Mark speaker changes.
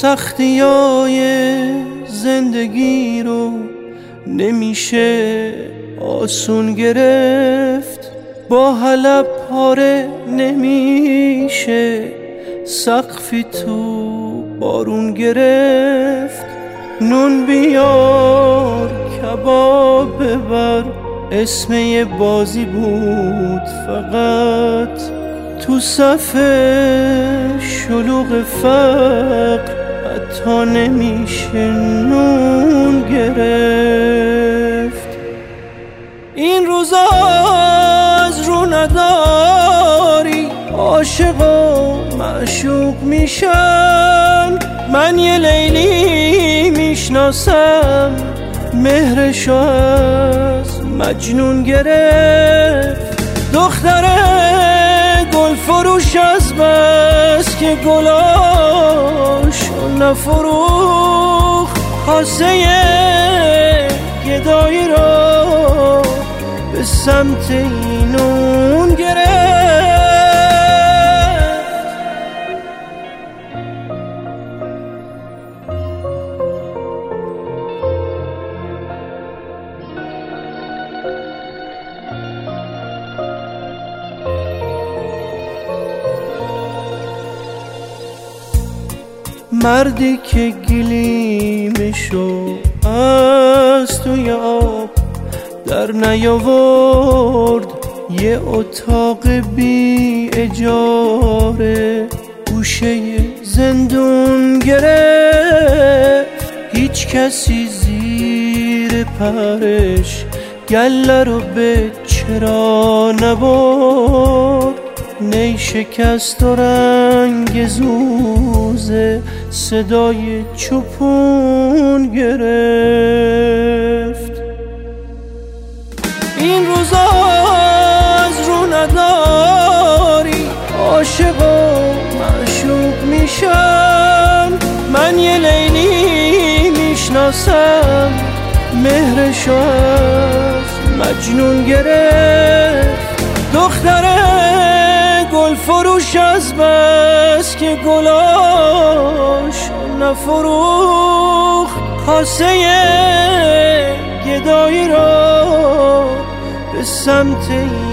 Speaker 1: سختیای زندگی رو نمیشه آسون گرفت، با حلب پاره نمیشه سقفی تو بارون گرفت. نون بیار کباب ببر، اسم یه بازی بود فقط تو صف شلوغ فقر حتی نمیشه نون گرفت. این روزا از رو نداری عاشق و معشوق میشن، من یه لیلی میشناسم مهرشو از مجنون گرفت. دختره گل فروش از بس که گلاشو نفروخت، کاسه گدایی رو به سمت اینون گرفت. مردی که گلیمشو از توی آب در نیاورد، یه اتاق بی اجاره گوشه زندون گرفت. هیچ کسی زیر پرش گله رو به چرا نبرد، نی شکست و رنگ زوزه صدای چوپون گرفت. این روزا از رو نداری عاشق و معشوق میشن، من یه لیلی میشناسم مهرشو از مجنون گرفت. دختره گل فروش از بس که گلاشو نفروخت، کاسه گدایی رو به سمت